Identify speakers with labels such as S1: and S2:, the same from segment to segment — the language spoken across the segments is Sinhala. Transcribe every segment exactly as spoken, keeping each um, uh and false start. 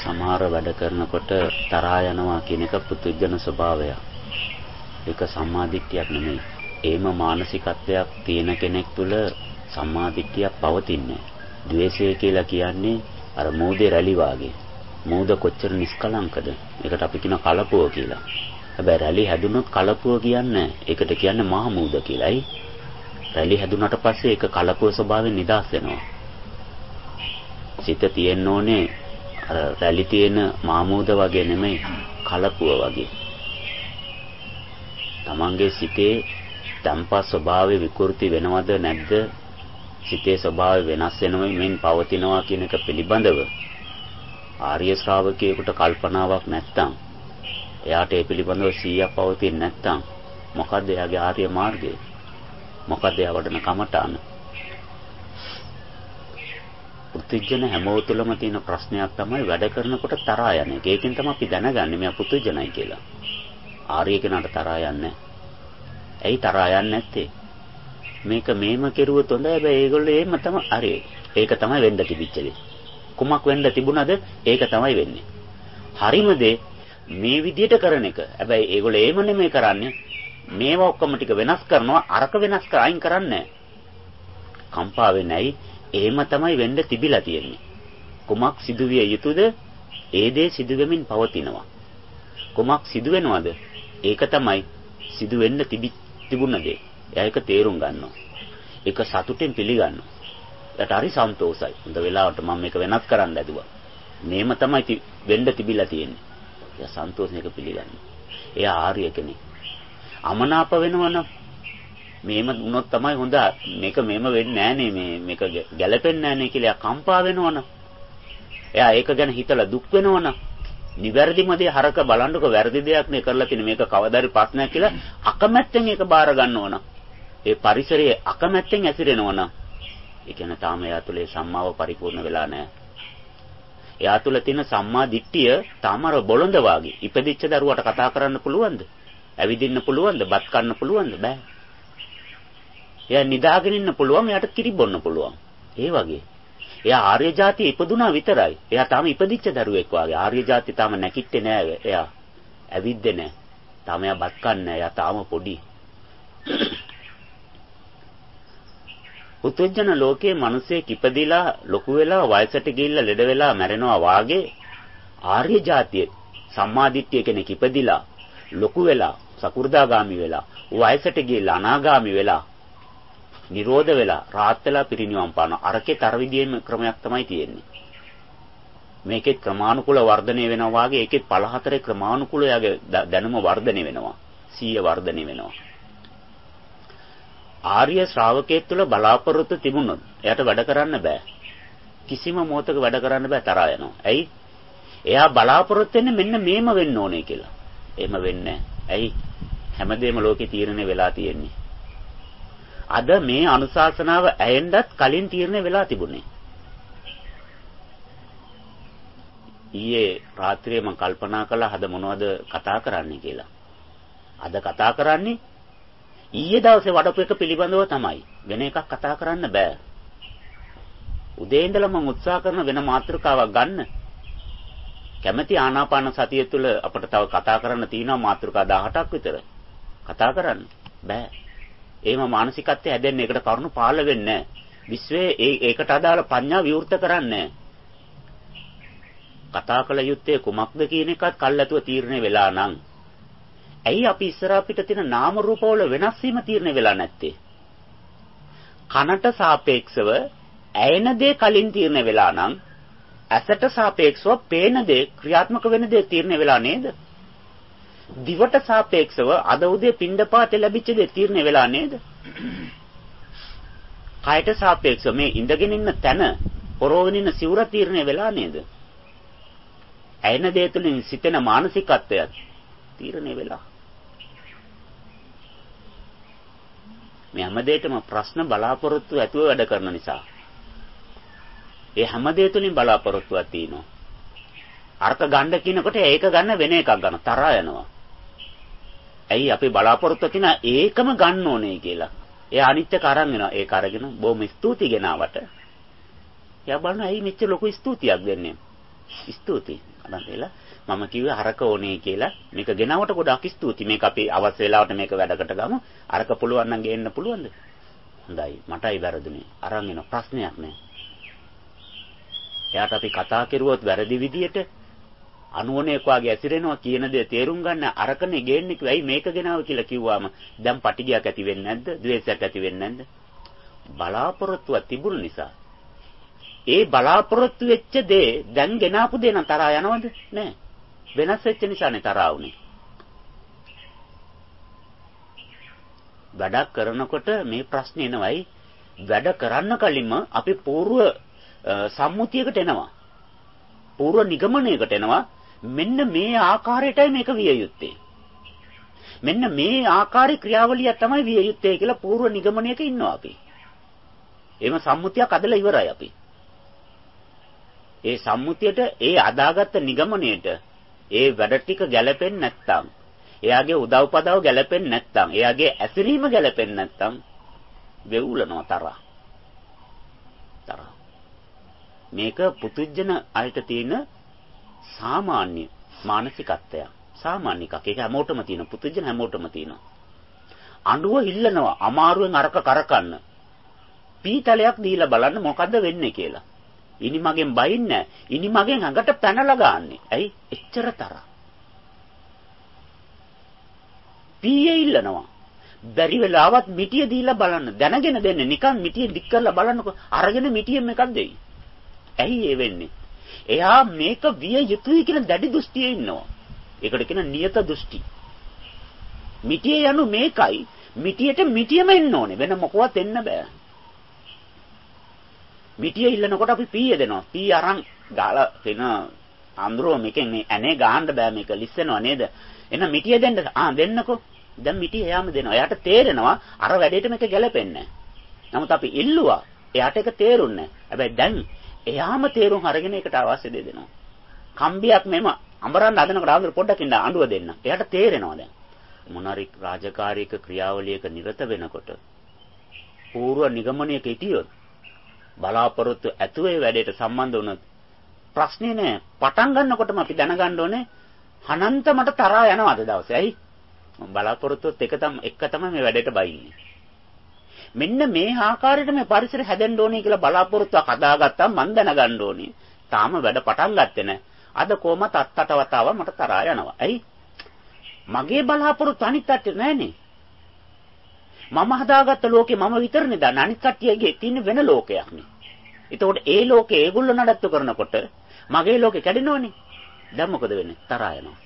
S1: සමහර වැඩ කරනකොට තරහා යනවා කියන එක පුදුජන ස්වභාවයක්. ඒක සම්මාදිට්ඨියක් නෙමෙයි. ඒම මානසිකත්වයක් තියෙන කෙනෙක් තුළ සම්මාදිට්ඨියක් පවතින්නේ. ද්වේෂය කියලා කියන්නේ අර මෝදේ රැලි වාගේ. මෝද කොච්චර නිස්කලංකද? ඒකට අපි කියන කලපුව කියලා. හැබැයි රැලි හැදුනොත් කලපුව කියන්නේ ඒකට කියන්නේ මහා මෝද කියලායි. රැලි හැදුනට පස්සේ ඒක කලපුව ස්වභාවයෙන් නිදහස් වෙනවා. සිත තියෙන්න ඕනේ අර රැලි තියෙන මාමූද වගේ නෙමෙයි කලපුව වගේ. තමන්ගේ සිතේ තම්පා ස්වභාවය විකෘති වෙනවද නැද්ද? සිතේ ස්වභාවය වෙනස් වෙනවෙ මෙන් පවතිනවා කියන එක පිළිබඳව ආර්ය ශ්‍රාවකයෙකුට කල්පනාවක් නැත්තම්, එයාට ඒ පිළිබඳව සිහියක් පවතින්නේ නැත්තම් මොකද්ද එයාගේ ආර්ය මාර්ගය? මොකද්ද එයා වඩන කමඨාන? පුදුජන හැමෝ තුළම තියෙන ප්‍රශ්නයක් තමයි වැඩ කරනකොට තරහා යන එක. ඒකෙන් තමයි අපි දැනගන්නේ මෙයා පුදුජනයි කියලා. ආර්ය කෙනාට තරහා යන්නේ නැහැ. ඇයි තරහා යන්නේ නැත්තේ? මේක මේම කෙරුවොත් හොඳයි. හැබැයි ඒගොල්ලෝ එහෙම තමයි. හරි. ඒක තමයි වෙන්න තිබිච්ච දේ. කුමක් වෙන්න තිබුණද? ඒක තමයි වෙන්නේ. හරිම දේ මේ විදියට කරන එක. හැබැයි ඒගොල්ලෝ එහෙම නෙමෙයි කරන්නේ. මේවා ඔක්කොම ටික වෙනස් කරනවා. අරක වෙනස් කර අයින් කරන්නේ නැහැ. කම්පා වෙන්නේ නැයි. එහෙම තමයි වෙන්න තිබිලා තියෙන්නේ. කුමක් සිදුවිය යුතුද? ඒ දේ සිදු වෙමින් පවතිනවා. කුමක් සිදු වෙනවද? ඒක තමයි සිදු වෙන්න තිබුණ දේ. එයා ඒක තේරුම් ගන්නවා. ඒක සතුටෙන් පිළිගන්නවා. ඒකට හරි සන්තෝසයි. හොඳ වෙලාවට මම මේක වෙනස් කරන්න ඇදුවා. මේම තමයි වෙන්න තිබිලා තියෙන්නේ. එයා සන්තෝෂයෙන් ඒක පිළිගන්නවා. එයා ආර්ය කෙනෙක්. අමනාප වෙනවනම් මේම වුණොත් තමයි හොඳ. මේක මේම වෙන්නේ නෑනේ, මේ මේක ගැළපෙන්නේ නෑනේ කියලා එයා කම්පා වෙනවනම්, එයා ඒක ගැන හිතලා දුක් වෙනවනම්, නිවැරදිම දේ හරක බලන්නකො වැරදි දෙයක් නේ කරලා තියෙන මේක කවදාරි ප්‍රශ්නයක් කියලා අකමැත්තෙන් ඒක බාර ගන්නවනම්, ඒ පරිසරයේ අකමැත්තෙන් ඇසිරෙනවනම්, ඒ කියන්නේ තාම එයා තුළ සම්මාව පරිපූර්ණ වෙලා නැහැ. එයා තුළ තියෙන සම්මා දිට්ඨිය තාම අර බොළඳ වාගේ. ඉපදිච්ච දරුවට කතා කරන්න පුළුවන්ද? ඇවිදින්න පුළුවන්ද? බත් කන්න පුළුවන්ද? බෑ. එයා නිදාගෙන ඉන්න පුළුවන්, එයාට කිරි බොන්න පුළුවන්. ඒ වගේ. එයා ආර්ය જાතිය ඉපදුනා විතරයි. එයා තාම ඉපදිච්ච දරුවෙක් වාගේ. ආර්ය જાතිය තාම නැකිට්ටේ නෑ. එයා ඇවිද්දේ නෑ. තාම එයා බත් කන්නේ නෑ. එයා තාම පොඩි. උත්ජන ලෝකයේ මිනිසෙක් ඉපදිලා ලොකු වෙලා වයසට ගිහිල්ලා ලෙඩ වෙලා මැරෙනවා වාගේ ආර්ය જાතිය සම්මාදිට්ඨිය කෙනෙක් ඉපදිලා ලොකු වෙලා සකු르දාගාමි වෙලා වයසට ගිහිල්ලා අනාගාමි වෙලා නිරෝධ වෙලා රාහත් වෙලා පිරිනිවන් පානවා. අරකේ තර විදියෙම ක්‍රමයක් තමයි තියෙන්නේ. මේකෙත් ක්‍රමානුකූල වර්ධනය වෙනවා වාගේ ඒකෙත් පළ හතරේ ක්‍රමානුකූල යගේ දැනුම වර්ධනය වෙනවා. සීය වර්ධනය වෙනවා. ආර්ය ශ්‍රාවකයෙක් තුළ බලාපොරොත්තු තිබුණොත් එයාට වැඩ කරන්න බෑ. කිසිම මොහොතක වැඩ කරන්න බෑ, තරහා යනවා. ඇයි? එයා බලාපොරොත්තු වෙන්නේ මෙන්න මේම වෙන්න ඕනේ කියලා. එහෙම වෙන්නේ නැහැ. ඇයි? හැමදේම ලෝකේ තීරණය වෙලා තියෙන්නේ. අද මේ අනුශාසනාව ඇයෙන්නත් කලින් තීරණය වෙලා තිබුණේ. ඊයේ රාත්‍රියේ මම කල්පනා කළා හද මොනවද කතා කරන්නේ කියලා. අද කතා කරන්නේ ඊයේ දවසේ වඩපු එක පිළිබඳව තමයි. වෙන එකක් කතා කරන්න බෑ. උදේ ඉඳලා මම උත්සාහ කරන වෙන මාතෘකාවක් ගන්න. කැමැති ආනාපාන සතිය තුළ අපිට තව කතා කරන්න තියෙනවා මාතෘකා දහඅටක් විතර. කතා කරන්න බෑ. එහෙම මානසිකත්වය හැදෙන්නේ ඒකට කරුණු පාළ වෙන්නේ නැහැ. විශ්වයේ ඒකට අදාළ ප්‍රඥා විවෘත කරන්නේ කතා කළ යුත්තේ කුමක්ද කියන එකත් කල්ැතුව තීරණය වෙලා නම්, ඇයි අපි ඉස්සරහ පිට තියෙන නාම රූප වල වෙනස් වීම තීරණය වෙලා නැත්තේ? කනට සාපේක්ෂව ඇයෙන දේ කලින් තීරණය වෙලා නම්, ඇසට සාපේක්ෂව පේන දේ ක්‍රියාත්මක වෙන දේ තීරණය වෙලා නේද? දිවට සාපේක්ෂව අද උදේ පින්ඩපාතේ ලැබිච්ච දේ තීරණය වෙලා නේද? කයට සාපේක්ෂව මේ ඉඳගෙන ඉන්න තැන, පොරෝගෙන ඉන්න සිවුර තීරණය වෙලා නේද? ඇයෙන දේ තුලින් සිතෙන මානසිකත්වයත් තීරණය වෙලා. මේ හැමදේටම ප්‍රශ්න බලාපොරොත්තු ඇතුව වැඩ කරන නිසා ඒ හැමදේ තුලින් බලාපොරොත්තුවක් තියෙනවා. අර්ථ ගන්න කියනකොට ඒක ගන්න වෙන එකක් ගන්න තරහා යනවා. ඇයි අපි බලාපොරොත්තු තියන ඒකම ගන්න ඕනේ කියලා. එයා අනිත් එක අරන් එනවා. ඒක අරගෙන බොහොම ස්තුති ගෙනාවට. එයා බලනවා ඇයි මෙච්චර ලොකු ස්තුතියක් දෙන්නේ? ස්තුති. අරන් දීලා මම කිව්වේ අරක ඕනේ කියලා. මේක ගෙනවට ගොඩක් ස්තුතියි. මේක අපි අවශ්‍ය වෙලාවට මේක වැඩකට ගමු. අරක පුළුවන් නම් ගේන්න පුළුවන්ද? හොඳයි. මටයි වැරදුනේ. අරන් එන ප්‍රශ්නයක් නෑ. එයාට අපි කතා කරුවොත් වැරදි විදියට අනුවණේක වාගේ ඇසිරෙනවා කියන දේ තේරුම් ගන්න අරකනේ ගේන්නේ කිව්වයි මේක ගෙනාව කියලා කිව්වම දැන් පටිගයක් ඇති වෙන්නේ නැද්ද? ද්වේෂයක් ඇති වෙන්නේ නැද්ද? බලාපොරොත්තුව තිබුණ නිසා. ඒ බලාපොරොත්තු වෙච්ච දේ දැන් ගෙනාපු දේ නම් තරහා යනවද? නෑ. වෙනස් වෙච්ච නිසානේ තරහා වුනේ. වැඩ කරනකොට මේ ප්‍රශ්නේ එනවයි වැඩ කරන්න කලින්ම අපි పూర్ව සම්මුතියකට එනවා. పూర్ව නිගමනයකට එනවා. මෙන්න මේ ආකාරයටයි මේක විය යුත්තේ. මෙන්න මේ ආකාරي ක්‍රියාවලිය තමයි විය යුත්තේ කියලා పూర్ව නිගමනයක ඉන්නවා අපි. එහෙම සම්මුතියක් අදලා ඉවරයි අපි. ඒ සම්මුතියට ඒ අදාගත්ත නිගමනයට ඒ වැඩ ටික ගැලපෙන්නේ නැත්නම් එයාගේ උදව්පදව ගැලපෙන්නේ නැත්නම් එයාගේ ඇසිරීම ගැලපෙන්නේ නැත්නම් වෙවුලනවා තරහ. තරහ. මේක පුදුජන අයට තියෙන සාමාන්‍ය මානසිකත්වයක්. සාමාන්‍ය එකක්. ඒක හැමෝටම තියෙන පුදුජන හැමෝටම තියෙනවා. අඬුව හිල්ලනවා අමාරුවෙන් අරක කරකන්න. පීතලයක් දීලා බලන්න මොකද්ද වෙන්නේ කියලා. ඉනි මගෙන් බයින්නේ නැහැ. ඉනි මගෙන් අඟට පැනලා ගන්නෙ. ඇයි? එච්චර තරහ. පීයේ ඉල්ලනවා. බැරි වෙලාවත් මිටිය දීලා බලන්න. දැනගෙන දෙන්නේ නිකන් මිටිය දික් කරලා බලන්නකො. අරගෙන මිටියෙන් එකක් දෙයි. ඇයි ඒ වෙන්නේ? එයා මේක විය යුතුයි කියන දැඩි දෘෂ්ටියේ ඉන්නවා. ඒකට කියන නියත දෘෂ්ටි. මිටිය යනු මේකයි. මිටියට මිටියම එන්න ඕනේ. වෙන මොකවත් එන්න බෑ. මිටිය ඉල්ලනකොට අපි පීය දෙනවා. පී අරන් ගාලා වෙන අඳුරෝ මේකෙන් මේ ඇනේ ගහන්න බෑ මේක ලිස්සනවා නේද? එන මිටිය දෙන්න. ආ දෙන්නකෝ. දැන් මිටිය එයාම දෙනවා. එයාට තේරෙනවා අර වැඩේට මේක ගැලපෙන්නේ නැහැ. නමුත් අපි ඉල්ලුවා. එයාට ඒක තේරුන්නේ නැහැ. හැබැයි දැන් එයාම තේරුම් අරගෙන ඒකට අවශ්‍ය දේ දෙනවා. කම්බියක් මෙම අඹරන්න හදනකොට ආන්දර පොඩ්ඩක් ඉන්න අඬුව දෙන්න. එයාට තේරෙනවා දැන්. මොනාරි රාජකාරීක ක්‍රියාවලියක නිරත වෙනකොට పూర్ව නිගමනයක හිටියොත් බලාපොරොත්තු ඇතුවේ වැඩේට සම්බන්ධ වුණොත් ප්‍රශ්නේ නෑ. පටන් ගන්නකොටම අපි දැනගන්න ඕනේ අනන්ත මට තරහා යනවා අද දවසේ. ඇයි? බලාපොරොත්තුත් එක තම එක තමයි මේ වැඩේට බයින්නේ. මෙන්න මේ ආකාරයට මේ පරිසරය හැදෙන්න ඕනේ කියලා බලාපොරොත්තුවක් හදාගත්තා මම දැනගන්න ඕනේ. තාම වැඩ පටන් ගත්තේ නැහැ. අද කොහමත් අත්තට වතාව මට තරහා යනවා. ඇයි? මගේ බලාපොරොත්තු අනිත් අතට නැහනේ. මම හදාගත්ත ලෝකේ මම විතරනේ දන්නේ. අනිත් කට්ටියගේ තියෙන වෙන ලෝකයක් නේ. ඒතකොට ඒ ලෝකේ ඒගොල්ලෝ නඩත්තු කරනකොට මගේ ලෝකේ කැඩෙනවනේ. දැන් මොකද වෙන්නේ? තරහා යනවා.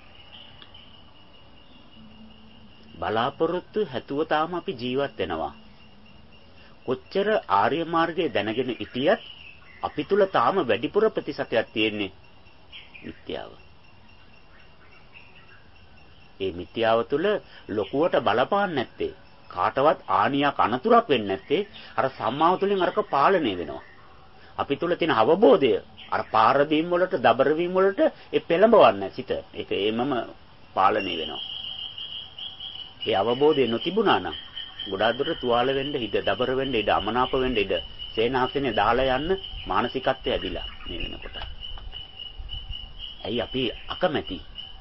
S1: බලාපොරොත්තු හැතුව තාම අපි ජීවත් වෙනවා. කොච්චර ආර්ය මාර්ගයේ දැනගෙන හිටියත් අපි තුල තාම වැඩිපුර ප්‍රතිශතයක් තියෙන්නේ මිත්‍යාව. ඒ මිත්‍යාව තුල ලොකුවට බලපාන්නේ නැත්තේ කාටවත් ආනියක් අනතුරක් වෙන්නේ නැත්තේ අර සම්මාව තුලින් අරක පාලනය වෙනවා. අපි තුල තියෙන අවබෝධය අර පාර බීම් වලට දබර බීම් වලට ඒ පෙළඹවන්නේ සිත. ඒක ඒමම පාලනය වෙනවා. ඒ අවබෝධය නොතිබුණා නම් ගොඩාක් දුරට තුවාල වෙන්න ඉඩ, දබර වෙන්න ඉඩ, අමනාප වෙන්න ඉඩ, සේනාසනේ දාලා යන්න මානසිකත්වය ඇදිලා මේ වෙනකොට. ඇයි අපි අකමැති?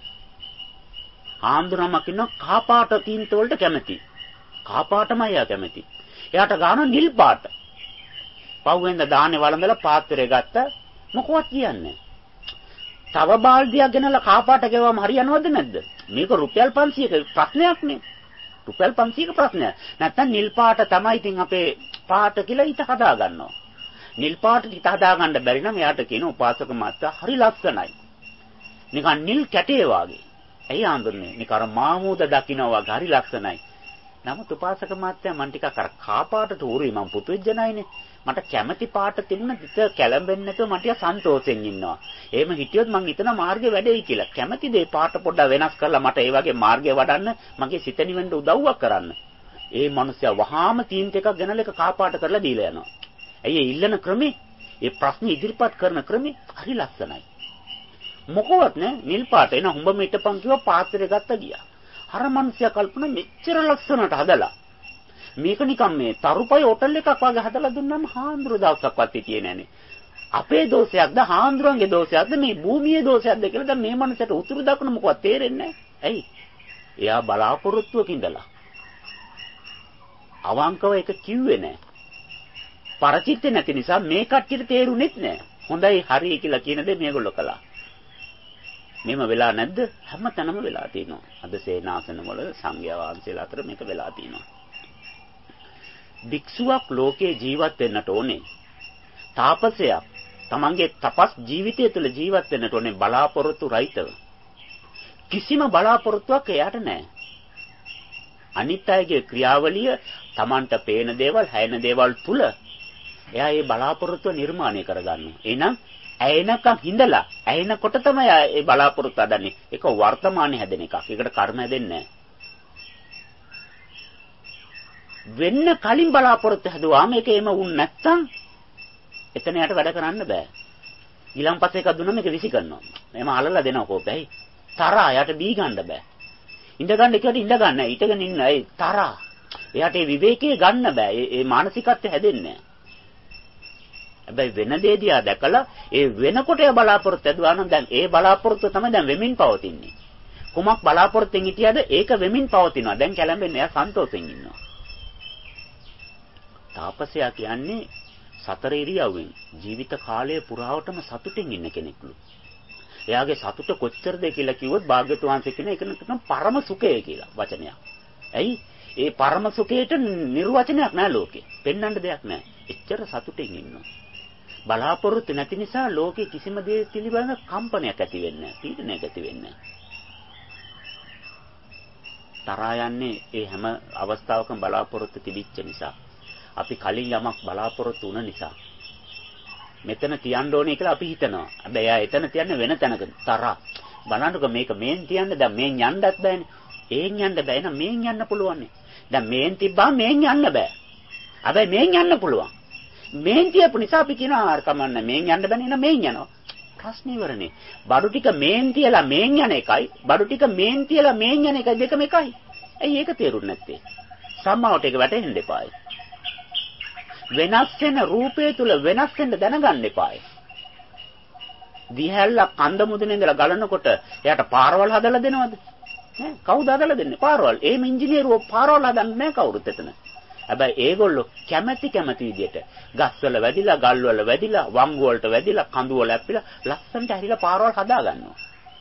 S1: ආන්දරමක් ඉන්න කාපාට තීන්ත වලට කැමැති. කාපාටමයි යා කැමැති. එයාට ගන්න නිල් පාට. පව්වෙන්ද දාන්නේ වළඳලා පාත්‍රය ගත්ත මොකවත් කියන්නේ. තව බාල්දියක් ගෙනලා කාපාට ගෙවම හරියනවද නැද්ද? මේක රුපියල් පන්සීයක ප්‍රශ්නයක් නේ. රුපියල් පන්සීයක ප්‍රශ්නයක්. නැත්තම් නිල් පාට තමයි ඉතින් අපේ පාට කියලා ඊට හදා ගන්නවා. නිල් පාට ඊට හදා ගන්න බැරි නම් එයාට කියන උපාසක මාත්‍යා හරි ලස්සනයි. නිකන් නිල් කැටේ වාගේ. ඇයි ආඳුන්නේ? නිකන් අර මාමූද දකින්න වාගේ හරි ලස්සනයි. නමුත් උපාසක මාත්‍යා මන් ටිකක් අර කාපාටට උරුයි මම පුතුජනයිනේ. මට කැමැති පාට තිබුණ දිත කැළඹෙන්නේ නැතුව මට සන්තෝෂෙන් ඉන්නවා. එහෙම හිටියොත් මං හිතන මාර්ගේ වැඩේයි කියලා. කැමැති දේ පාට පොඩ්ඩක් වෙනස් කරලා මට ඒ වගේ මාර්ගය වඩන්න මගේ සිත නිවෙන්න උදව්වක් කරන්න. ඒ මිනිස්සයා වහාම තීන්ත එකක් ගෙනලා එක කාපාට කරලා දීලා යනවා. ඇයි ඒ ඉල්ලන ක්‍රමේ? ඒ ප්‍රශ්නේ ඉදිරිපත් කරන ක්‍රමේ හරි ලස්සනයි. මොකවත් නෑ නිල් පාට එන හුඹ මිටපන් කිව්ව පාත්‍රය ගත්ත ගියා. අර මිනිස්සයා කල්පනා මෙච්චර ලස්සනට හදලා මේක නිකන් මේ තරුපයි හොටල් එකක් වගේ හදලා දුන්නාම හාමුදුරු දවසක්වත් හිටියේ නෑනේ. අපේ දෝෂයක්ද හාමුදුරන්ගේ දෝෂයක්ද මේ භූමියේ දෝෂයක්ද කියලා දැන් මේ මනසට උතුරු දකුණ මොකවත් තේරෙන්නේ නැහැ. ඇයි? එයා බලාපොරොත්තුවක ඉඳලා. අවංකව ඒක කිව්වේ නැහැ. පරචිත්තේ නැති නිසා මේ කට්ටියට තේරුණෙත් නැහැ. හොඳයි හරි කියලා කියන දේ මේගොල්ලෝ කළා. මෙහෙම වෙලා නැද්ද? හැමතැනම වෙලා තියෙනවා. අද සේනාසන වල සංඝයා වහන්සේලා අතර මේක වෙලා තියෙනවා. භික්ෂුවක් ලෝකේ ජීවත් වෙන්නට ඕනේ. තාපසයක් තමන්ගේ තපස් ජීවිතය තුළ ජීවත් වෙන්නට ඕනේ බලාපොරොත්තු රහිතව. කිසිම බලාපොරොත්තුවක් එයාට නැහැ. අනිත් අයගේ ක්‍රියාවලිය තමන්ට පේන දේවල්, හැයෙන දේවල් තුල එයා ඒ බලාපොරොත්තුව නිර්මාණය කරගන්නවා. එහෙනම් ඇයෙනකම් හිඳලා ඇයෙනකොට තමයි ඒ බලාපොරොත්තු හදන්නේ. ඒක වර්තමානයේ හැදෙන එකක්. ඒකට කර්ම හැදෙන්නේ නැහැ. වෙන්න කලින් බලාපොරොත්තු හදුවාම මේක එම වුන් නැත්තම් එතන යට වැඩ කරන්න බෑ. ඊළඟපස්ස එකක් දුන්නම මේක විසි කරනවා. එහෙම අලලා දෙනවා කෝපෙයි. තරහා යට බී ගන්න බෑ. ඉඳ ගන්න එකට ඉඳ ගන්න. ඊටගෙන ඉන්න. ඒ තරහා. එයාට ඒ විවේකයේ ගන්න බෑ. ඒ මානසිකත්වය හැදෙන්නේ නැහැ. හැබැයි වෙන දේ දිහා දැකලා ඒ වෙනකොට ඒ බලාපොරොත්තු ඇදුවා නම් දැන් ඒ බලාපොරොත්තු තමයි දැන් වෙමින් පවතින්නේ. කුමක් බලාපොරොත්තුෙන් හිටියද ඒක වෙමින් පවතිනවා. දැන් කැළඹෙන්නේ එයා සන්තෝෂෙන් ඉන්නවා. තාපසයා කියන්නේ සතර ඉරියව්වෙන් ජීවිත කාලය පුරාවටම සතුටින් ඉන්න කෙනෙක්ලු. එයාගේ සතුට කොච්චරද කියලා කිව්වොත් භාග්‍යවතුන් වහන්සේ කියන එක නම් පරම සුඛය කියලා වචනයක්. ඇයි? ඒ පරම සුඛයට නිර්වචනයක් නෑ ලෝකේ. පෙන්වන්න දෙයක් නෑ. එච්චර සතුටින් ඉන්නවා. බලාපොරොත්තු නැති නිසා ලෝකේ කිසිම දෙයක් පිළිබඳ කම්පනයක් ඇති වෙන්නේ නෑ. පීඩනයක් ඇති වෙන්නේ නෑ. තරහා යන්නේ ඒ හැම අවස්ථාවකම බලාපොරොත්තු තිබිච්ච නිසා. අපි කලින් යමක් බලාපොරොත්තු වුණ නිසා. මෙතන තියන්න ඕනේ කියලා අපි හිතනවා. හැබැයි එයා එතන තියන්නේ වෙන තැනක. තරහා. බලන්නකෝ මේක මේන් තියන්න දැන් මේන් යන්නත් බෑනේ. ඒන් යන්න බෑ. එහෙනම් මේන් යන්න පුළුවන්. දැන් මේන් තිබ්බා මේන් යන්න බෑ. හැබැයි මේන් යන්න පුළුවන්. මේන් තියපු නිසා අපි කියනවා ආර කමන්න මේන් යන්න බෑනේ. එහෙනම් මේන් යනවා. ප්‍රශ්නේ ඉවරනේ. බඩු ටික මේන් තියලා මේන් යන එකයි බඩු ටික මේන් තියලා මේන් යන එකයි දෙකම එකයි. ඇයි ඒක තේරුන්නේ නැත්තේ? සම්මාවට ඒක වැටහෙන්න එපායි. වෙනස් වෙන රූපය තුල වෙනස් වෙන්න දැනගන්න එපායි. දිහැල්ල කන්ද මුදුනේ ඉඳලා ගලනකොට එයාට පාරවල් හදලා දෙනවද? නෑ. කවුද හදලා දෙන්නේ? පාරවල්. එහෙම ඉංජිනේරුවෝ පාරවල් හදන්නේ නෑ කවුරුත් එතන. හැබැයි ඒගොල්ලෝ කැමැති කැමැති විදියට ගස්වල වැදිලා, ගල්වල වැදිලා, වංගු වලට වැදිලා, කඳු වල ඇප්පිලා ලස්සනට හැරිලා පාරවල් හදා ගන්නවා.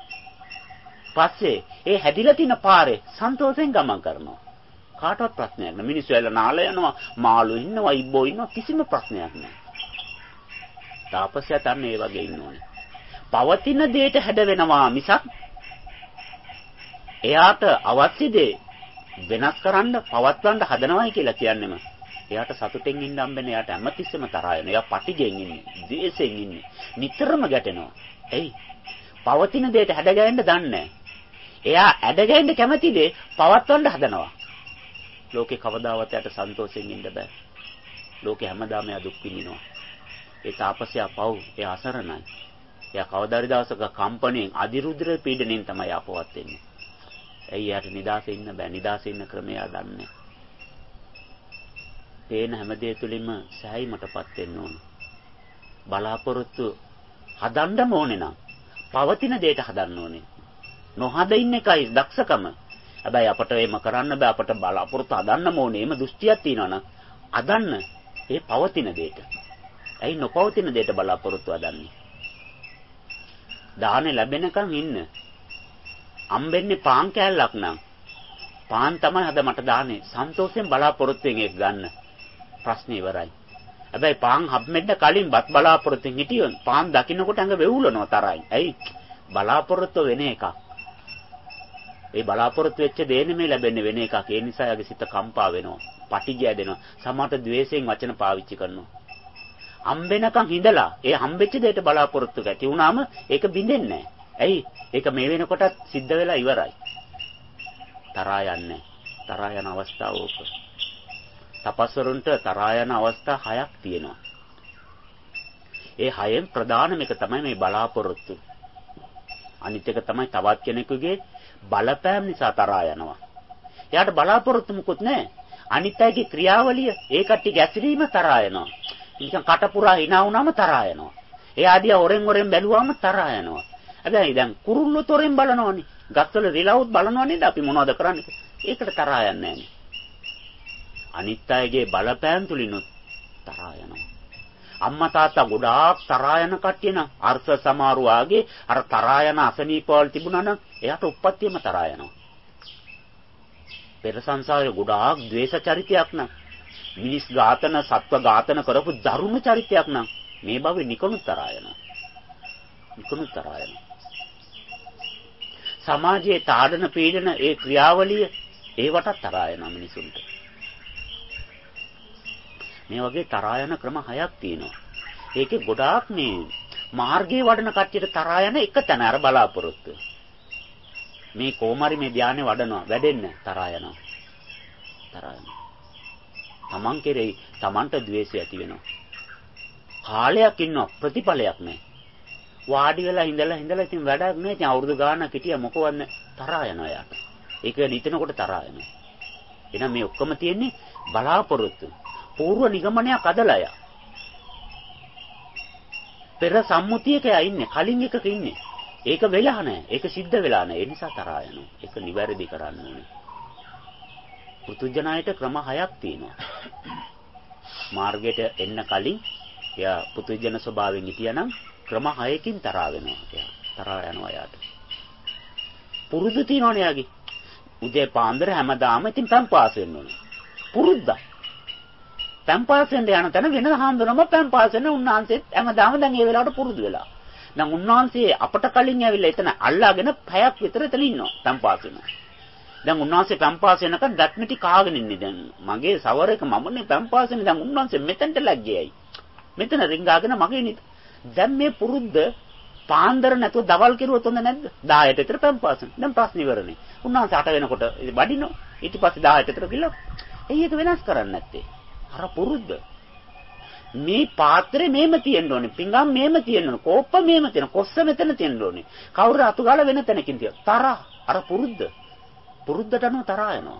S1: පස්සේ ඒ හැදිලා තියෙන පාරේ සන්තෝෂෙන් ගමන් කරනවා. කාටවත් ප්‍රශ්නයක් නෑ. මිනිස්සු ඇවිල්ලා නාල යනවා, මාළු ඉන්නවා, ඉබ්බෝ ඉන්නවා, කිසිම ප්‍රශ්නයක් නෑ. තාපසයා තමයි ඒ වගේ ඉන්න ඕනේ. පවතින දෙයට හැඩ වෙනවා මිසක් එයාට අවශ්‍ය දේ වෙනස් කරන්න, පවත්වන්න හදනවයි කියලා කියන්නේම එයාට සතුටෙන් ඉන්න හම්බෙන්නේ. එයාට හැමතිස්සෙම තරහා යනවා. එයා පටිගෙන් ඉන්නේ, ද්වේෂයෙන් ඉන්නේ, නිතරම ගැටෙනවා. එයි පවතින දෙයට හැඩ ගැහෙන්න දන්නේ නෑ. එයා හැඩ ගැහෙන්න කැමති දේ පවත්වන්න හදනවා. ලෝකේ කවදාවත් යට සන්තෝෂයෙන් ඉන්න බෑ. ලෝකේ හැමදාම එයා දුක් විඳිනවා. ඒ තාපසයා පව්, එයා අසරණයි. එයා කවදාරි දවසක කම්පණයෙන්, අදිරුද්‍ර පීඩණයෙන් තමයි අපවත් වෙන්නේ. ඇයි යාට නිදාසේ ඉන්න බෑ. නිදාසේ ඉන්න ක්‍රමය දන්නේ. තේන හැම දෙය තුලින්ම සෑහීමටපත් වෙන්න ඕන. බලාපොරොත්තු හදන්න ඕනේ නම් පවතින දෙයට හදන්න ඕනේ. නොහද ඉන්න එකයි දක්ෂකම. හැබැයි අපට එහෙම කරන්න බෑ. අපට බලාපොරොත්තු හදන්න ඕනේ. එහෙම දෘෂ්ටියක් තියෙනවනම් හදන්න ඒ පවතින දෙයට. ඇයි නොපවතින දෙයට බලාපොරොත්තු හදන්නේ? දාහනේ ලැබෙනකන් ඉන්න. අම්බෙන්නේ පාන් කෑල්ලක් නම් පාන් තමයි අද මට දාන්නේ. සන්තෝෂයෙන් බලාපොරොත්තුෙන් ඒක ගන්න. ප්‍රශ්නේ ඉවරයි. හැබැයි පාන් හම්බෙන්න කලින් බත් බලාපොරොත්තුෙන් හිටියොත් පාන් දකින්නකොට ඇඟ වෙවුලනවා තරයි. ඇයි? බලාපොරොත්තු වෙන එකක්. ඒ බලාපොරොත්තු වෙච්ච දේ නෙමෙයි ලැබෙන්නේ වෙන එකක්. ඒ නිසා යාගේ සිත කම්පා වෙනවා. පටිගය දෙනවා. සමහරට ද්වේෂයෙන් වචන පාවිච්චි කරනවා. හම්බෙනකන් හිඳලා ඒ හම්බෙච්ච දෙයට බලාපොරොත්තු ඇති වුණාම ඒක බින්දෙන්නේ නැහැ. ඇයි? ඒක මේ වෙනකොටත් සිද්ධ වෙලා ඉවරයි. තරහා යන්නේ. තරහා යන අවස්ථාව ඕක. තපස්වරුන්ට තරහා යන අවස්ථා හයක් තියෙනවා. ඒ හයෙන් ප්‍රධානම එක තමයි මේ බලාපොරොත්තු. අනිත් එක තමයි තවත් කෙනෙකුගේ බලපෑම් නිසා තරහා යනවා. එයාට බලාපොරොත්තු මුකුත් නැහැ. අනිත් අයගේ ක්‍රියාවලිය, ඒ කට්ටියගේ ඇසිරීම තරහා යනවා. නිකන් කටපුරා hina වුණාම තරහා යනවා. එයා දිහා ඔරෙන් ඔරෙන් බැලුවාම තරහා යනවා. හැබැයි දැන් කුරුල්ලෝ තොරෙන් බලනවනේ. ගස්වල රිලවුත් බලනවා නේද? අපි මොනවද කරන්නේ? ඒකට තරහා යන්නේ නැහැ. අනිත් අයගේ බලපෑම් තුලිනුත් තරහා යනවා. අම්මා තාත්තා ගොඩාක් තරහා යන කට්ටිය නම් අර්ථ සමාරු ආගේ අර තරහා යන අසනීපවල තිබුණා නම් එයාට උප්පත්තියම තරහා යනවා. පෙර සංසාරේ ගොඩාක් ද්වේෂ චරිතයක් නම් මිනිස් ඝාතන සත්ව ඝාතන කරපු දරුණු චරිතයක් නම් මේ භවෙ නිකනුත් තරහා යනවා. නිකනුත් තරහා යනවා. සමාජයේ තාඩන පීඩන ඒ ක්‍රියාවලිය ඒවටත් තරහා යනවා මිනිසුන්ට. මේ වගේ තරහා යන ක්‍රම හයක් තියෙනවා. ඒකේ ගොඩාක් මේ මාර්ගයේ වඩන කට්ටියට තරහා යන එක තැන අර බලාපොරොත්තු. මේ කොමාරි මේ ධානය වඩනවා වැඩෙන්න තරහා යනවා. තරහා යනවා. තමන් කෙරෙහි තමන්ට ද්වේෂය ඇති වෙනවා. කාලයක් ඉන්නවා ප්‍රතිඵලයක් නැහැ. වාඩි වෙලා ඉඳලා ඉඳලා ඉතින් වැඩක් නැහැ. ඉතින් අවුරුදු ගානක් හිටියා මොකවත් තරහා යනවා යාට. ඒක නිතනකොට තරහා යනවා. එහෙනම් මේ ඔක්කොම තියෙන්නේ බලාපොරොත්තු. పూర్ව නිගමනයක් අදලා යා. පෙර සම්මුතියක ඉන්නේ කලින් එකක ඉන්නේ. ඒක වෙලා නැහැ. ඒක සිද්ධ වෙලා නැහැ. ඒ නිසා තරහා යනවා. ඒක නිවැරදි කරන්න ඕනේ. පුතුජනයිට ක්‍රම හයක් තියෙනවා. මාර්ගයට එන්න කලින් එයා පුතුජන ස්වභාවයෙන් හිටියානම් ක්‍රම හයකින් තරහා වෙනවා. එයා තරහා යනවා යාට. පුරුදු තියනවනේ යාගේ. උදේ පාන්දර හැමදාම ඉතින් පම් පාස් වෙන්න ඕනේ. පුරුද්දා. පම් පාස් වෙන්න යන තැන වෙන හාමුදුරම පම් පාස් වෙන උන්වහන්සේත් හැමදාම දැන් ඒ වෙලාවට පුරුදු වෙලා. දැන් උන්වහන්සේ අපට කලින් ඇවිල්ලා එතන අල්ලාගෙන පැයක් විතර එතන ඉන්නවා පම් පාස් වෙනවා. දැන් උන්වහන්සේ පම් පාස් වෙනකන් දත්මිටි කාගෙන ඉන්නේ දැන්. මගේ සවර එක මමනේ පම් පාස් වෙන්නේ දැන් උන්වහන්සේ මෙතෙන්ට ලැග්ගේයි. මෙතන රින්ගාගෙන මගේ නිත. දැන් මේ පුරුද්ද පාන්දර නැතුව දවල් කෙරුවොත් හොඳ නැද්ද? දහයට විතර පම් පාස් වෙනවා. දැන් ප්‍රශ්න ඉවරනේ. උන්වහන්සේ අට වෙනකොට වඩිනවා. ඊට පස්සේ දහයට විතර ගිහලා එයි එක වෙනස් කරන්නේ නැත්තේ. අර පුරුද්ද. මේ පාත්‍රේ මේම තියෙන්න ඕනේ. පිඟම් මේම තියෙන්න ඕනේ. කෝප්ප මේම තියෙන්න. කොස්ස මෙතන තියෙන්න ඕනේ. කවුරු අතු ගාලා වෙන තැනකින් තියන. තරහ. අර පුරුද්ද. පුරුද්දට අනුව තරහා යනවා.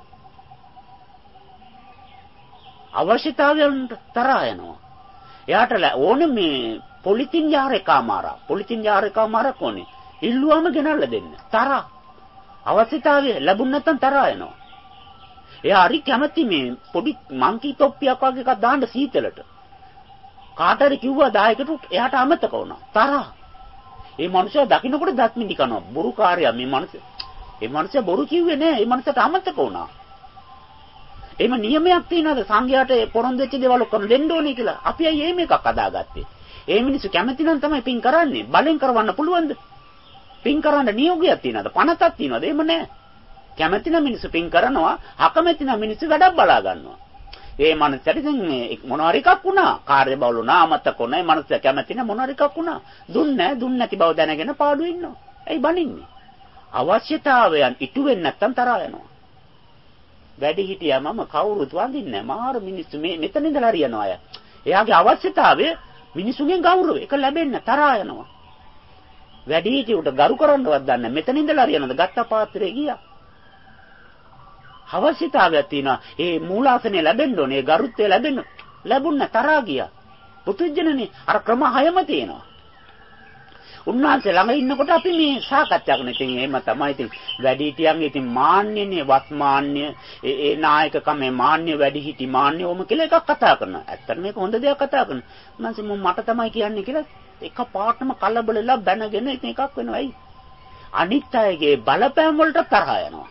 S1: අවශ්‍යතාවයන්ට තරහා යනවා. එයාට ඕනේ මේ පොලිතින් යාර එකමාරා. පොලිතින් යාර එකමාරක් ඕනේ. ඉල්ලුවම ගෙනල්ලා දෙන්න. තරහ. අවශ්‍යතාවය ලැබුණ නැත්නම් තරහා යනවා. එයා හරි කැමති මේ පොඩි මංකී තොප්පියක් වගේ එකක් දාන්න සීතලට. කාට හරි කිව්වා දායකට එයාට අමතක වුණා. තරහ. මේ මනුස්සයා දකින්නකොට දත් මිදි කනවා. බොරුකාරයා මේ මනුස්සයා. මේ මනුස්සයා බොරු කිව්වේ නෑ. මේ මනුස්සයාට අමතක වුණා. එහෙම නියමයක් තියනවාද සංඝයාට පොරොන්දු වෙච්ච දේවල් ඔක්කොම දෙන්න ඕනේ කියලා. අපි අය එහෙම එකක් අදාගත්තේ. ඒ මිනිස්සු කැමති නම් තමයි පින් කරන්නේ. බලෙන් කරවන්න පුළුවන්ද? පින් කරන්න නියෝගයක් තියනවාද? පනතක් තියනවාද? එහෙම නෑ. කැමති නම් මිනිස්සු පින් කරනවා. අකමැති නම් මිනිස්සු වැඩක් බලා ගන්නවා. ඒ මනුස්සයාට ඉතින් මොනවා හරි එකක් වුණා. කාර්යබහුල වුණා, අමතක වුණා. ඒ මනුස්සයා කැමති නම් මොනවා හරි එකක් වුණා. දුන්නේ නෑ. දුන්නේ නැති බව දැනගෙන පාඩු ඉන්නවා. ඇයි බනින්නේ? අවශ්‍යතාවයන් ඉටු වෙන්නේ නැත්තම් තරහා යනවා. වැඩි හිටියා මම කවුරුත් වඳින්නේ නැහැ. මාර මිනිස්සු මේ මෙතන ඉඳලා හරියනවා අය. එයාගේ අවශ්‍යතාවය මිනිසුන්ගෙන් ගෞරවය. ඒක ලැබෙන්න තරහා යනවා. වැඩි හිටියට ගරු කරන්නවත් දන්නේ නැහැ. මෙතන ඉඳලා හරියනද ගත්ත පාත්‍රේ ගියා. අවශ්‍යතාවයක් තියෙනවා. ඒ මූලාසනේ ලැබෙන්න ඕනේ. ඒ ගරුත්වය ලැබෙන්න. ලැබුණ තරහා ගියා. පුදුජනනේ අර ක්‍රම හයම තියෙනවා. උන්වහන්සේ ළඟ ඉන්නකොට අපි මේ සාකච්ඡා කරන ඉතින් එහෙම තමයි ඉතින් වැඩිහිටියන්ගේ ඉතින් මාන්නයනේ වස්මාන්‍ය ඒ ඒ නායකකම මාන්නය වැඩිහිටි මාන්නය ඔම කියලා එකක් කතා කරනවා. ඇත්තට මේක හොඳ දෙයක් කතා කරනවා. උන්වහන්සේ මට තමයි කියන්නේ කියලා එක පාටම කලබලලා බැනගෙන ඉතින් එකක් වෙනවා. ඇයි? අනිත් අයගේ බලපෑම් වලට තරහා යනවා.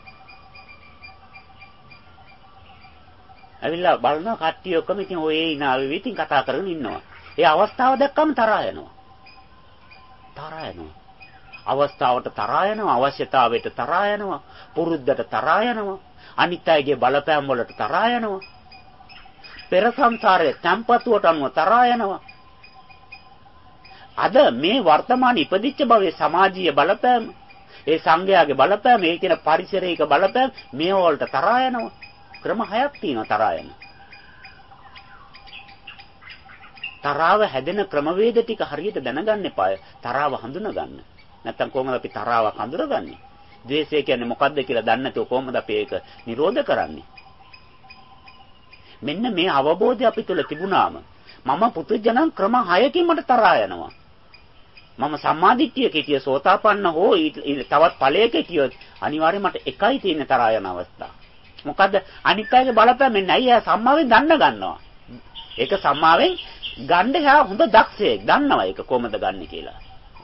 S1: ඇවිල්ලා බලනවා කට්ටිය ඔක්කොම ඉතින් ඔය ඉනාවේ ඉතින් කතා කරගෙන ඉන්නවා. ඒ අවස්ථාව දැක්කම තරහා යනවා. තරහා යනවා. අවස්ථාවට තරහා යනවා, අවශ්‍යතාවයට තරහා යනවා, පුරුද්දට තරහා යනවා, අනිත් අයගේ බලපෑම් වලට තරහා යනවා. පෙර සංසාරයේ තම්පතුවට අනුව තරහා යනවා. අද මේ වර්තමාන ඉපදිච්ච භවයේ සමාජීය බලපෑම, ඒ සංඝයාගේ බලපෑම, ඒ කියන පරිසරයක බලපෑම මේ වලට තරහා යනවා. ක්‍රම හයක් තියෙනවා තරහා යන. තරාව හැදෙන ක්‍රමවේද ටික හරියට දැනගන්න එපා. තරාව හඳුනා ගන්න. නැත්තම් කොහොමද අපි තරාවක් හඳුනගන්නේ? ද්වේෂය කියන්නේ මොකද්ද කියලා දන්නේ නැතුව කොහොමද අපි ඒක නිරෝධ කරන්නේ? මෙන්න මේ අවබෝධය අපි තුල තිබුණාම මම පුදුජනන් ක්‍රම හයකින් මට තරහා යනවා. මම සම්මාදිට්ඨිය කිටිය සෝතාපන්න හෝ තවත් ඵලයක කියොත් අනිවාර්යයෙන් මට එකයි තියෙන තරහා යන අවස්ථාව. මොකද අනිත් අයගේ බලපෑමෙන් නෑ අය සම්මාවෙන් දන්න ගන්නවා. ඒක සම්මාවෙන් ගන්න එහා හොඳ දක්ෂයෙක් දන්නවා ඒක කොහොමද ගන්න කියලා.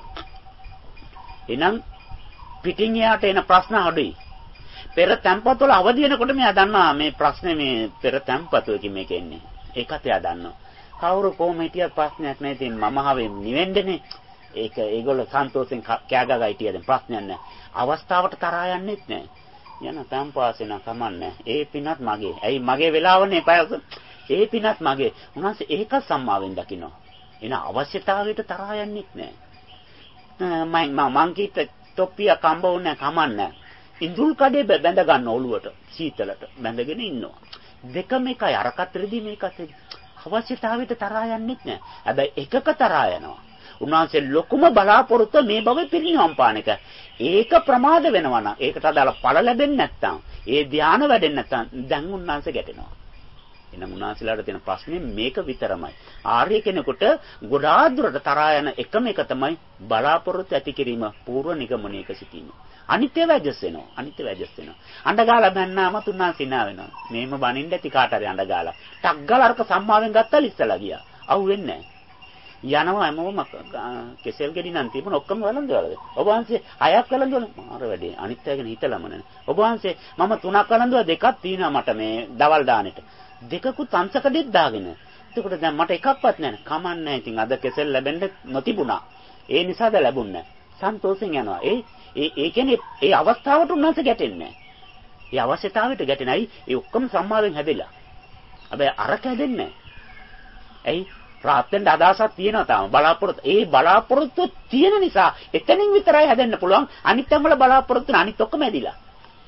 S1: එහෙනම් පිටින් එහාට එන ප්‍රශ්න අඩුයි. පෙර තැම්පත් වල අවදි වෙනකොට මෙයා දන්නවා මේ ප්‍රශ්නේ මේ පෙර තැම්පතුවකින් මේක එන්නේ. ඒකත් එයා දන්නවා. කවුරු කොහොම හිටියත් ප්‍රශ්නයක් නැහැ. ඉතින් මම හවෙ නිවෙන්නේනේ. ඒක ඒගොල්ලෝ සන්තෝෂෙන් කෑගගා හිටියද ප්‍රශ්නයක් නැහැ. අවස්ථාවට තරහා යන්නෙත් නැහැ. යන තම්පාසෙන කමන්නේ. ඒ පිනත් මගේ. ඇයි මගේ වෙලාවනේ පයස. ඒ පිනත් මගේ. උන්වහන්සේ ඒක සම්මාවෙන් දකිනවා. එන අවශ්‍යතාවයට තරහා යන්නෙත් නැහැ. මම මං කීත තොප්පිය කම්බ වුණා කමන්නේ. ඉඳුල් කඩේ බැඳ ගන්න ඔළුවට සීතලට බැඳගෙන ඉන්නවා. දෙකම එකයි අරකට රෙදි මේකත් අවශ්‍යතාවයට තරහා යන්නෙත් නැහැ. හැබැයි එකක තරහා යනවා. උන්වහන්සේ ලොකුම බලාපොරොත්තු මේ භවෙ පිරිනිවන් පාන එක. ඒක ප්‍රමාද වෙනවා නම් ඒකට අදාළ ඵල ලැබෙන්නේ නැත්නම් ඒ ධානය වැඩෙන්නේ නැත්නම් දැන් උන්වහන්සේ ගැටෙනවා. එහෙනම් උන්වහන්සේලාට තියෙන ප්‍රශ්නේ මේක විතරමයි. ආර්ය කෙනෙකුට ගොඩාක් දුරට තරහා යන එකම එක තමයි බලාපොරොත්තු ඇති කිරීම පූර්ව නිගමනයක සිටීම. අනිත්‍ය වැජස් වෙනවා. අනිත්‍ය වැජස් වෙනවා. අඬගාලා බැන්නාම තුන්වහන්සේ නා වෙනවා. මේම බනින්න ඇති කාට හරි අඬගාලා. ටක් ගාලා අරක සම්මාවෙන් ගත්තා ඉස්සලා ගියා. අහුවෙන්නේ නැහැ. යනවා හැමෝම කෙසෙල් ගෙඩි නම් තිබුණ ඔක්කොම වළඳවලද ඔබ වහන්සේ හයක් වළඳවල මාර වැඩි අනිත් අයගෙන හිතලම නෑ ඔබ වහන්සේ මම තුනක් වළඳුවා දෙකක් තියෙනවා මට මේ දවල් දානෙට දෙකකුත් අංශකඩෙත් දාගෙන එතකොට දැන් මට එකක්වත් නෑ කමන්නේ ඉතින් අද කෙසෙල් ලැබෙන්න නොතිබුණා ඒ නිසාද ලැබුණේ සන්තෝෂෙන් යනවා ඒ ඒ ඒ කියන්නේ ඒ අවස්ථාවට උන්වහන්සේ ගැටෙන්නේ නෑ ඒ අවශ්‍යතාවයට ගැටෙනයි ඒ ඔක්කොම සම්මාවෙන් හැදෙලා හැබැයි අරක හැදෙන්නේ නෑ ඇයි ප්‍රාර්ථනෙන් අදහසක් තියෙනවා තාම බලාපොරොත්තු ඒ බලාපොරොත්තු තියෙන නිසා එතනින් විතරයි හැදෙන්න පුළුවන් අනිත් තැන් වල බලාපොරොත්තු නැහැ අනිත් ඔක්කොම ඇදිලා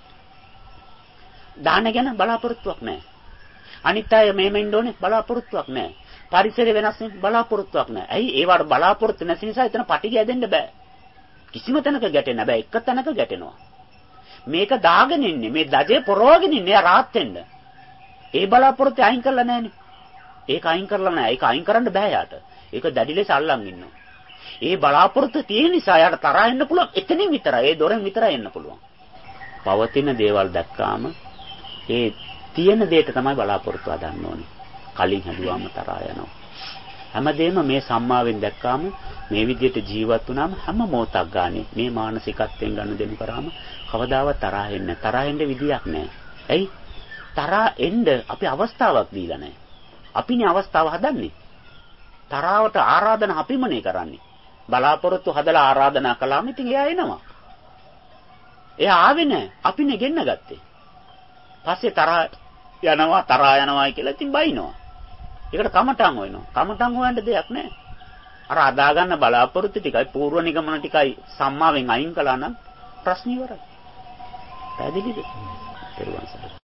S1: දාන ගැන බලාපොරොත්තුවක් නැහැ අනිත් අය මෙහෙම ඉන්න ඕනේ බලාපොරොත්තුවක් නැහැ පරිසරය වෙනස් වෙන බලාපොරොත්තුවක් නැහැ ඇයි ඒවට බලාපොරොත්තු නැති නිසා එතන පටිගය දෙන්න බෑ කිසිම තැනක ගැටෙන්න බෑ එක තැනක ගැටෙනවා මේක දාගෙන ඉන්නේ මේ දජේ පොරවගෙන ඉන්නේ රාත් වෙන්න ඒ බලාපොරොත්තු අයින් කරලා නැහනේ ඒක අයින් කරලා නැහැ. ඒක අයින් කරන්න බෑ යාට. ඒක දැඩි ලෙස අල්ලන් ඉන්නවා. ඒ බලාපොරොත්තු තියෙන නිසා යාට තරහා එන්න පුළුවන්. එතනින් විතරයි. ඒ දොරෙන් විතරයි එන්න පුළුවන්. පවතින දේවල් දැක්කාම ඒ තියෙන දෙයට තමයි බලාපොරොත්තු හදන්න ඕනේ. කලින් හැදුවාම තරහා යනවා. හැමදේම මේ සම්මාවෙන් දැක්කාම මේ විදිහට ජීවත් වුණාම හැම මොහොතක් ගානේ මේ මානසිකත්වයෙන් ගන්න දෙනු කරාම කවදාවත් තරහා එන්නේ නැහැ. තරහා එන්න විදියක් නැහැ. ඇයි? තරහා එන්න අපි අවස්ථාවක් දීලා නැහැ. අපිනේ අවස්ථාව හදන්නේ. තරාවට ආරාධනා අපිමනේ කරන්නේ. බලාපොරොත්තු හදලා ආරාධනා කළාම ඉතින් එයා එනවා. එයා ආවේ නැහැ. අපිනේ ගෙන්න ගත්තේ. පස්සේ තරහා යනවා තරහා යනවායි කියලා ඉතින් බයිනවා. ඒකට කමටන් හොයනවා. කමටන් හොයන්න දෙයක් නැහැ. අර අදා ගන්න බලාපොරොත්තු ටිකයි පූර්ව නිගමන ටිකයි සම්මාවෙන් අයින් කළා නම් ප්‍රශ්න ඉවරයි. පැහැදිලිද? පෙරවන් සර්